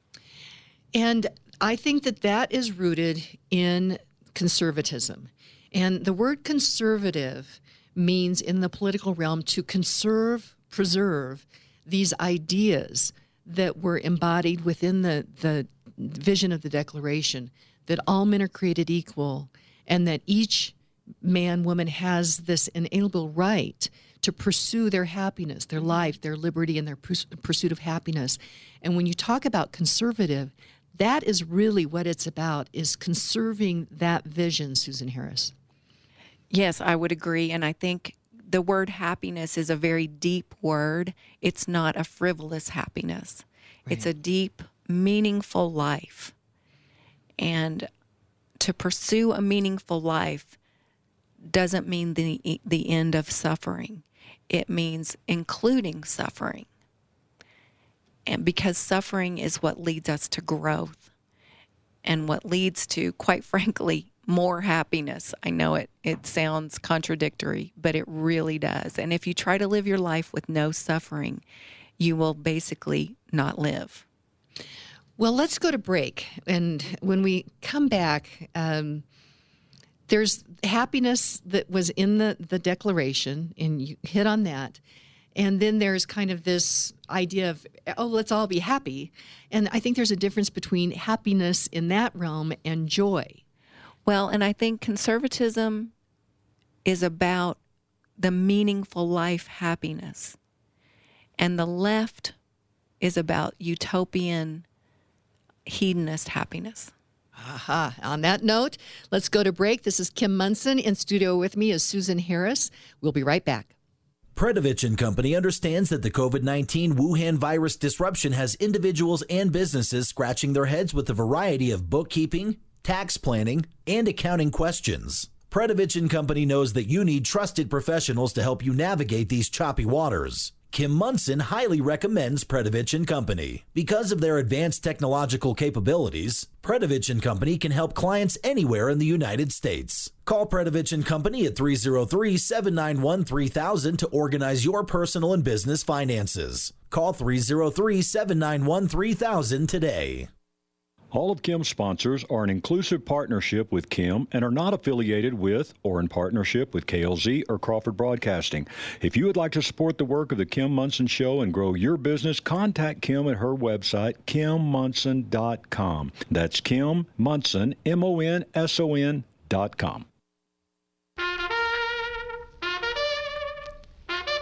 Speaker 2: And I think that that is rooted in conservatism. And the word conservative means in the political realm to conserve, preserve these ideas that were embodied within the, the vision of the Declaration, that all men are created equal and that each man, woman has this inalienable right to pursue their happiness, their life, their liberty, and their pursuit of happiness. And when you talk about conservative, that is really what it's about, is conserving that vision, Susan Harris.
Speaker 3: Yes, I would agree. And I think the word happiness is a very deep word. It's not a frivolous happiness. Right. It's a deep, meaningful life. And to pursue a meaningful life doesn't mean the the end of suffering. It means including suffering. And because suffering is what leads us to growth and what leads to, quite frankly, more happiness. I know it, it sounds contradictory, but it really does. And if you try to live your life with no suffering, you will basically not live.
Speaker 2: Well, let's go to break. And when we come back, um, there's happiness that was in the, the Declaration, and you hit on that. And then there's kind of this idea of, oh, let's all be happy. And I think there's a difference between happiness in that realm and joy.
Speaker 3: Well, and I think conservatism is about the meaningful life happiness. And the left is about utopian hedonist happiness.
Speaker 2: Aha. On that note, let's go to break. This is Kim Monson. In studio with me is Susan Harris. We'll be right back.
Speaker 11: Predovich and Company understands that the COVID nineteen Wuhan virus disruption has individuals and businesses scratching their heads with a variety of bookkeeping, tax planning, and accounting questions. Predovich and Company knows that you need trusted professionals to help you navigate these choppy waters. Kim Monson highly recommends Predovich and Company. Because of their advanced technological capabilities, Predovich and Company can help clients anywhere in the United States. Call Predovich and Company at three oh three, seven nine one, three thousand to organize your personal and business finances. Call three oh three, seven nine one, three thousand today.
Speaker 1: All of Kim's sponsors are an inclusive partnership with Kim and are not affiliated with or in partnership with K L Z or Crawford Broadcasting. If you would like to support the work of the Kim Monson Show and grow your business, contact Kim at her website, kim monson dot com. That's Kim Monson, M O N S O N dot com.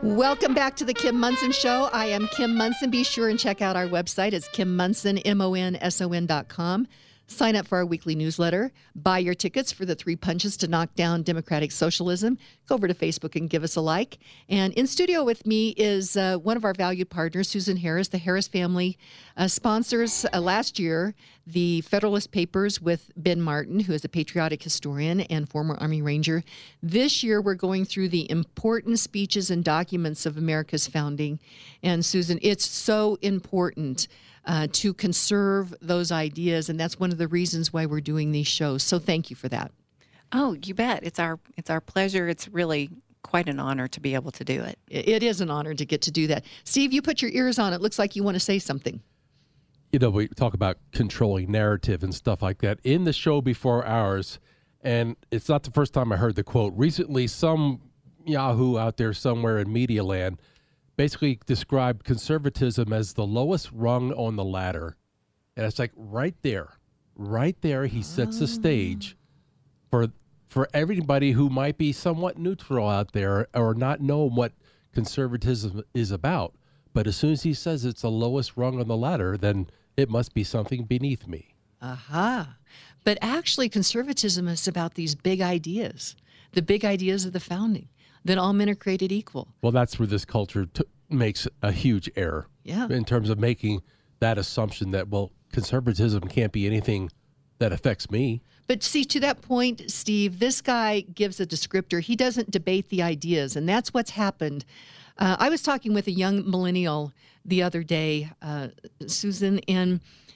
Speaker 2: Welcome back to the Kim Monson Show. I am Kim Monson. Be sure and check out our website. It's Kim Monson, M O N S O N dot com. Sign up for our weekly newsletter. Buy your tickets for the three punches to knock down democratic socialism. Go over to Facebook and give us a like. And in studio with me is uh, one of our valued partners, Susan Harris. The Harris family uh, sponsors uh, last year the Federalist Papers with Ben Martin, who is a patriotic historian and former Army Ranger. This year, we're going through the important speeches and documents of America's founding. And Susan, it's so important Uh, to conserve those ideas, and that's one of the reasons why we're doing these shows. So thank you for that.
Speaker 3: Oh, you bet. It's our it's our pleasure. It's really quite an honor to be able to do it.
Speaker 2: It is an honor to get to do that. Steve, you put your ears on. It looks like you want to say something.
Speaker 4: You know, we talk about controlling narrative and stuff like that in the show before ours, and it's not the first time I heard the quote. Recently, some Yahoo out there somewhere in media land basically described conservatism as the lowest rung on the ladder. And it's like right there, right there, he sets the stage for for everybody who might be somewhat neutral out there or not know what conservatism is about. But as soon as he says it's the lowest rung on the ladder, then it must be something beneath me.
Speaker 2: Aha. But actually, conservatism is about these big ideas, the big ideas of the founding, that all men are created equal.
Speaker 4: Well, that's where this culture t- makes a huge error.
Speaker 2: Yeah.
Speaker 4: In terms of making that assumption that, well, conservatism can't be anything that affects me.
Speaker 2: But see, to that point, Steve, this guy gives a descriptor. He doesn't debate the ideas, and that's what's happened. Uh, I was talking with a young millennial the other day, uh, Susan, and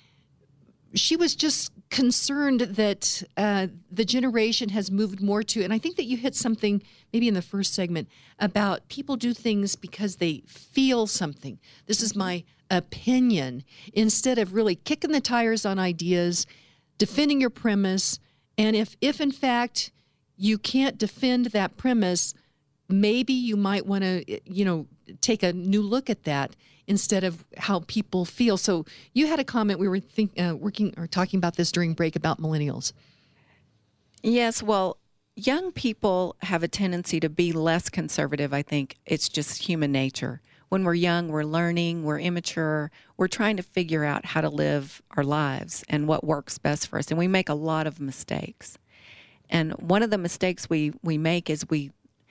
Speaker 2: she was just concerned that uh, the generation has moved more to, and I think that you hit something maybe in the first segment about people do things because they feel something. This is my opinion, instead of really kicking the tires on ideas, defending your premise. And if, if in fact you can't defend that premise, maybe you might want to, you know, take a new look at that instead of how people feel. So you had a comment, we were think, uh, working or talking about this during break about millennials.
Speaker 3: Yes, well, young people have a tendency to be less conservative, I think. It's just human nature. When we're young, we're learning, we're immature, we're trying to figure out how to live our lives and what works best for us. And we make a lot of mistakes. And one of the mistakes we, we make is we,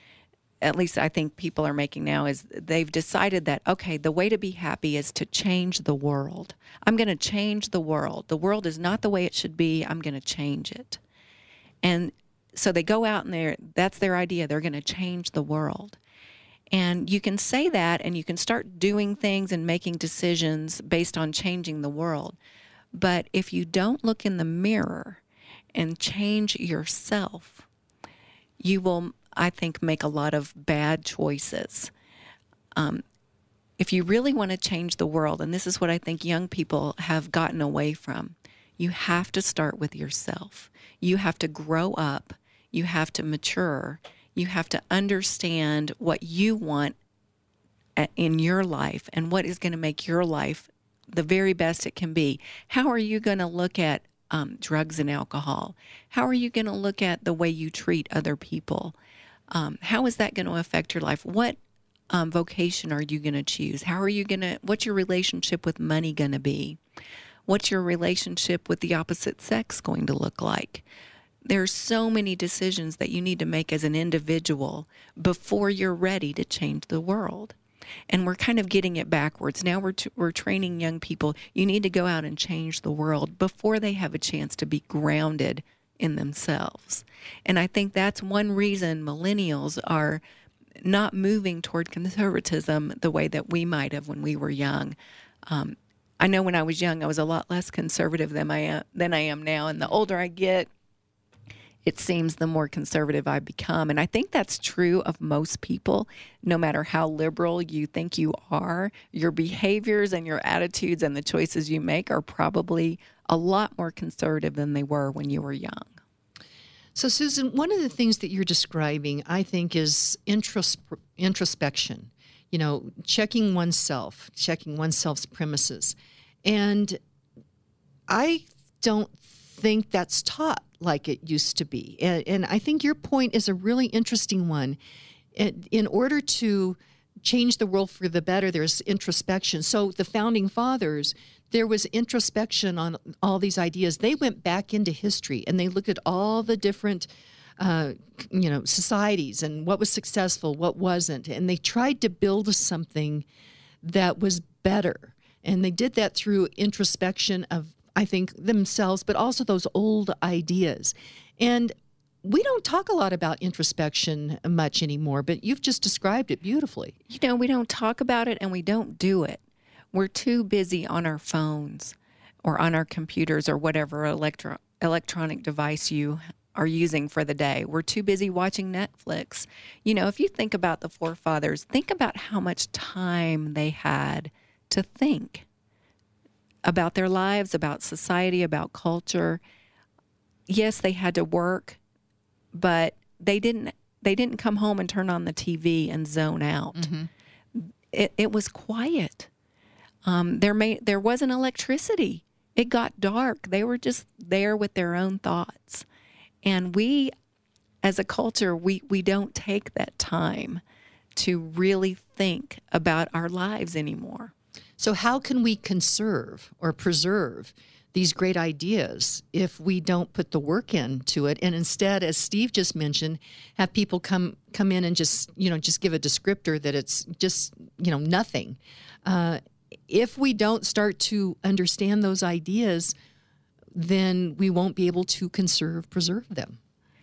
Speaker 3: at least I think people are making now, is they've decided that, okay, the way to be happy is to change the world. I'm going to change the world. The world is not the way it should be. I'm going to change it. And so they go out and they're, that's their idea. They're going to change the world. And you can say that and you can start doing things and making decisions based on changing the world. But if you don't look in the mirror and change yourself, you will, I think, make a lot of bad choices. Um, if you really want to change the world, and this is what I think young people have gotten away from, you have to start with yourself. You have to grow up. You have to mature. You have to understand what you want in your life and what is going to make your life the very best it can be. How are you going to look at um, drugs and alcohol? How are you going to look at the way you treat other people? Um, how is that going to affect your life? What um, vocation are you going to choose? How are you going to, what's your relationship with money going to be? What's your relationship with the opposite sex going to look like? There's so many decisions that you need to make as an individual before you're ready to change the world. And we're kind of getting it backwards. Now we're t- we're training young people. You need to go out and change the world before they have a chance to be grounded in themselves. And I think that's one reason millennials are not moving toward conservatism the way that we might have when we were young. Um, I know when I was young, I was a lot less conservative than I am, than I am now. And the older I get, it seems the more conservative I become. And I think that's true of most people. No matter how liberal you think you are, your behaviors and your attitudes and the choices you make are probably a lot more conservative than they were when you were young.
Speaker 2: So, Susan, one of the things that you're describing, I think, is intros- introspection, you know, checking oneself, checking oneself's premises. And I don't think that's taught like it used to be. And, and I think your point is a really interesting one. In order to change the world for the better, there's introspection. So the founding fathers, there was introspection on all these ideas. They went back into history and they looked at all the different, uh, you know, societies and what was successful, what wasn't. And they tried to build something that was better. And they did that through introspection of, I think, themselves, but also those old ideas. And we don't talk a lot about introspection much anymore, but you've just described it beautifully.
Speaker 3: You know, we don't talk about it and we don't do it. We're too busy on our phones or on our computers or whatever electro- electronic device you are using for the day. We're too busy watching Netflix. You know, if you think about the forefathers, think about how much time they had to think about their lives, about society, about culture. Yes, they had to work, but they didn't they didn't come home and turn on the T V and zone out. Mm-hmm. It, it was quiet. Um, there may there wasn't electricity. It got dark. They were just there with their own thoughts. And we, as a culture, we, we don't take that time to really think about our lives anymore.
Speaker 2: So how can we conserve or preserve these great ideas if we don't put the work into it, and instead, as Steve just mentioned, have people come come in and just you know just give a descriptor that it's just you know nothing. Uh, if we don't start to understand those ideas, then we won't be able to conserve, preserve them.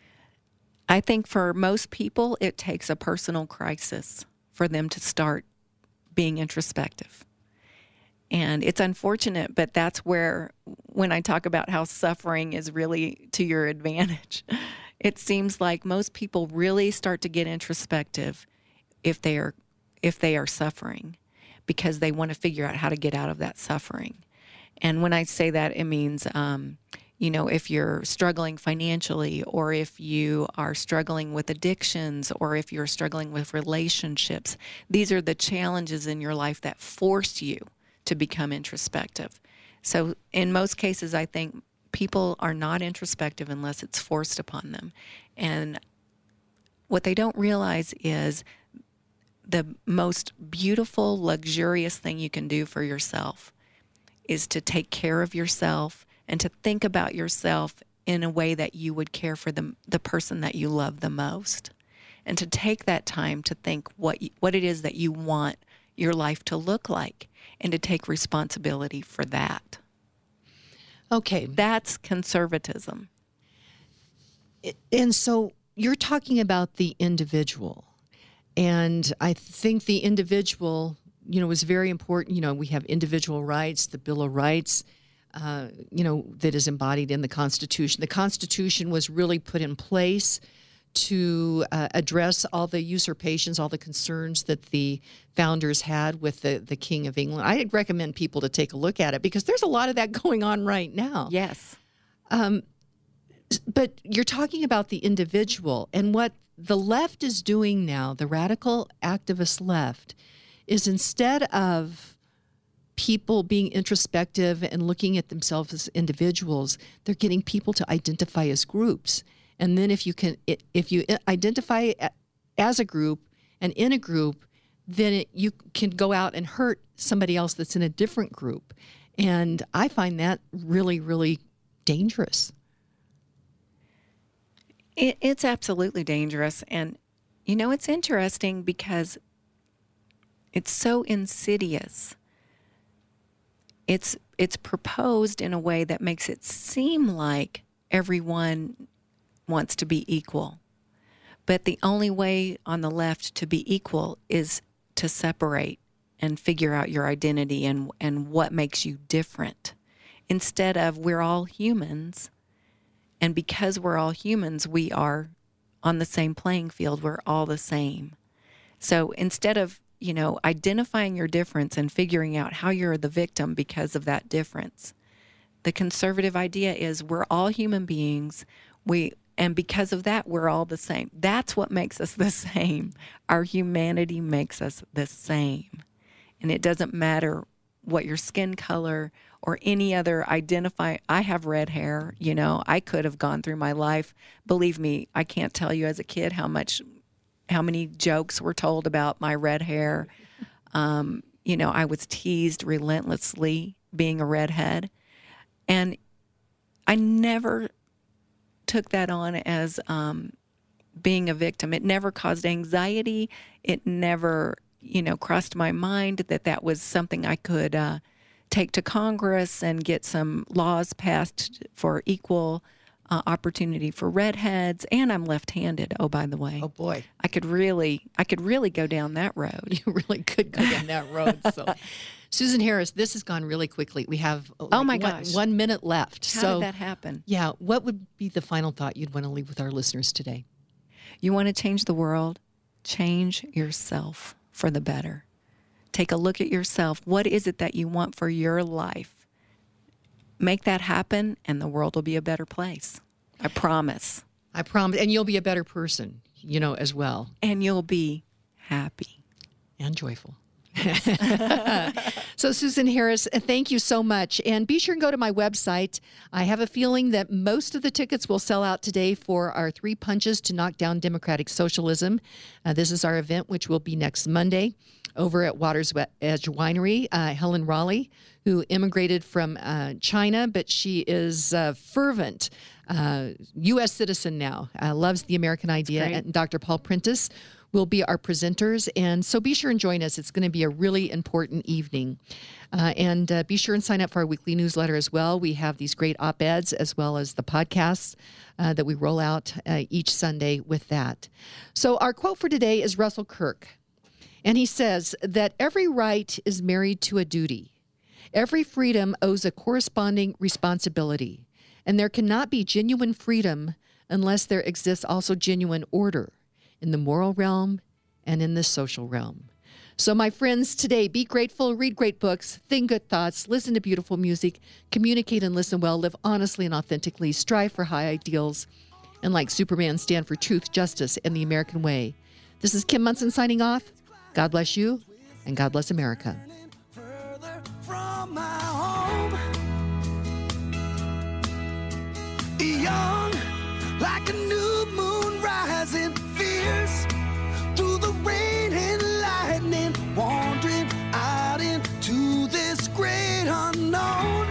Speaker 3: I think for most people, it takes a personal crisis for them to start being introspective. And it's unfortunate, but that's where, when I talk about how suffering is really to your advantage, it seems like most people really start to get introspective if they are if they are suffering, because they want to figure out how to get out of that suffering. And when I say that, it means, um, you know, if you're struggling financially, or if you are struggling with addictions, or if you're struggling with relationships, these are the challenges in your life that force you to become introspective. So in most cases, I think people are not introspective unless it's forced upon them. And what they don't realize is the most beautiful, luxurious thing you can do for yourself is to take care of yourself and to think about yourself in a way that you would care for the, the person that you love the most. And to take that time to think what you, what it is that you want your life to look like, and to take responsibility for that.
Speaker 2: Okay.
Speaker 3: That's conservatism.
Speaker 2: And so you're talking about the individual. And I think the individual, you know, is very important. You know, we have individual rights, the Bill of Rights, uh, you know, that is embodied in the Constitution. The Constitution was really put in place to uh, address all the usurpations, all the concerns that the founders had with the, the King of England. I recommend people to take a look at it because there's a lot of that going on right now.
Speaker 3: Yes.
Speaker 2: Um, but you're talking about the individual, and what the left is doing now, the radical activist left, is instead of people being introspective and looking at themselves as individuals, they're getting people to identify as groups. And then if you can, if you identify as a group and in a group, then it, you can go out and hurt somebody else that's in a different group. And I find that really, really dangerous.
Speaker 3: It, it's absolutely dangerous. And, you know, it's interesting because it's so insidious. It's, it's proposed in a way that makes it seem like everyone wants to be equal. But the only way on the left to be equal is to separate and figure out your identity and, and what makes you different. Instead of, we're all humans, and because we're all humans, we are on the same playing field. We're all the same. So instead of, you know, identifying your difference and figuring out how you're the victim because of that difference, the conservative idea is we're all human beings. We And because of that, we're all the same. That's what makes us the same. Our humanity makes us the same. And it doesn't matter what your skin color or any other identify. I have red hair, you know, I could have gone through my life. Believe me, I can't tell you as a kid how much how many jokes were told about my red hair. Um, you know, I was teased relentlessly being a redhead. And I never took that on as um, being a victim. It never caused anxiety. It never, you know, crossed my mind that that was something I could uh, take to Congress and get some laws passed for equal uh, opportunity for redheads. And I'm left-handed. Oh, by the way.
Speaker 2: Oh boy,
Speaker 3: I could really, I could really go down that road.
Speaker 2: You really could go down that road. So, Susan Harris, this has gone really quickly. We have like
Speaker 3: oh my
Speaker 2: one,
Speaker 3: gosh
Speaker 2: one minute left.
Speaker 3: How
Speaker 2: so,
Speaker 3: did that happen?
Speaker 2: Yeah, what would be the final thought you'd want to leave with our listeners today?
Speaker 3: You want to change the world? Change yourself for the better. Take a look at yourself. What is it that you want for your life? Make that happen, and the world will be a better place. I promise.
Speaker 2: I promise. And you'll be a better person, you know, as well.
Speaker 3: And you'll be happy.
Speaker 2: And joyful. So, Susan Harris, thank you so much. And be sure and go to my website. I have a feeling that most of the tickets will sell out today for our Three Punches to Knock Down Democratic Socialism. Uh, this is our event, which will be next Monday over at Water's Edge Winery. Uh, Helen Raleigh, who immigrated from uh, China, but she is a fervent uh, U S citizen now, uh, loves the American idea. And Doctor Paul Prentice will be our presenters. And so be sure and join us. It's going to be a really important evening. Uh, and uh, be sure and sign up for our weekly newsletter as well. We have these great op-eds as well as the podcasts uh, that we roll out uh, each Sunday with that. So our quote for today is Russell Kirk. And he says that every right is married to a duty. Every freedom owes a corresponding responsibility. And there cannot be genuine freedom unless there exists also genuine order in the moral realm and in the social realm. So, my friends, today, be grateful, read great books, think good thoughts, listen to beautiful music, communicate and listen well, live honestly and authentically, strive for high ideals, and like Superman, stand for truth, justice, and the American way. This is Kim Monson signing off. God bless you, and God bless America.
Speaker 12: Young, like a new moon rising fierce through the rain and lightning, wandering out into this great unknown.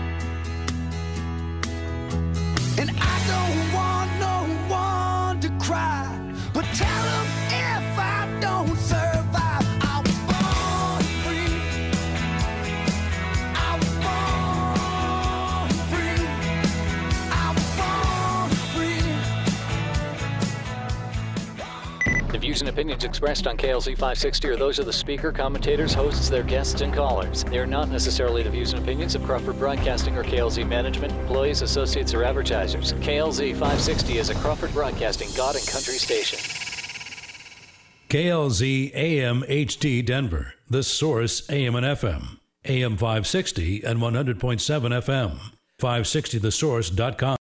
Speaker 12: And I don't want no one to cry, but tell them if I don't survive, I was born free. I was born free. I was born free.
Speaker 13: The views and opinions expressed on K L Z five sixty are those of the speaker, commentators, hosts, their guests, and callers. They are not necessarily the views and opinions of Crawford Broadcasting or K L Z management, employees, associates, or advertisers. K L Z five sixty is a Crawford Broadcasting God and Country station.
Speaker 14: K L Z A M H D Denver, The Source A M and F M, A M five sixty and one hundred point seven F M, five sixty the source dot com.